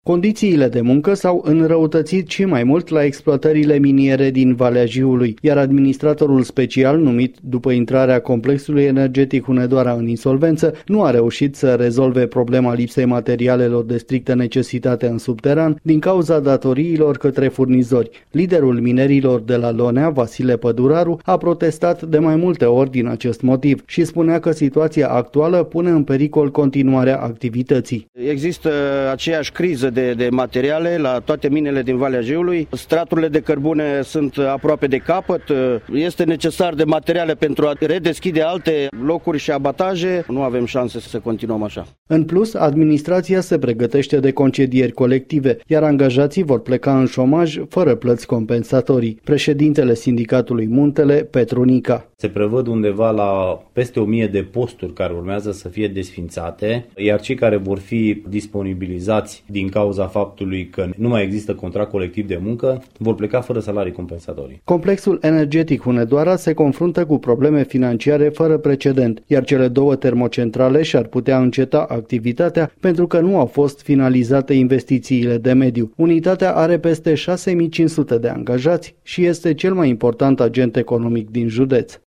Condițiile de muncă s-au înrăutățit și mai mult la exploatările miniere din Valea Jiului, iar administratorul special numit după intrarea complexului energetic Hunedoara în insolvență nu a reușit să rezolve problema lipsei materialelor de strictă necesitate în subteran din cauza datoriilor către furnizori. Liderul minerilor de la Lonea, Vasile Păduraru, a protestat de mai multe ori din acest motiv și spunea că situația actuală pune în pericol continuarea activității. Există aceeași criză de materiale la toate minele din Valea Jiului. Straturile de cărbune sunt aproape de capăt. Este necesar de materiale pentru a redeschide alte locuri și abataje. Nu avem șanse să continuăm așa. În plus, administrația se pregătește de concedieri colective, iar angajații vor pleca în șomaj fără plăți compensatorii. Președintele Sindicatului Muntele, Petru Nica. Se prevăd undeva la peste 1000 de posturi care urmează să fie desfințate, iar cei care vor fi disponibilizați din cauza faptului că nu mai există contract colectiv de muncă vor pleca fără salarii compensatorii. Complexul energetic Hunedoara se confruntă cu probleme financiare fără precedent, iar cele două termocentrale și-ar putea înceta activitatea pentru că nu au fost finalizate investițiile de mediu. Unitatea are peste 6500 de angajați și este cel mai important agent economic din județ.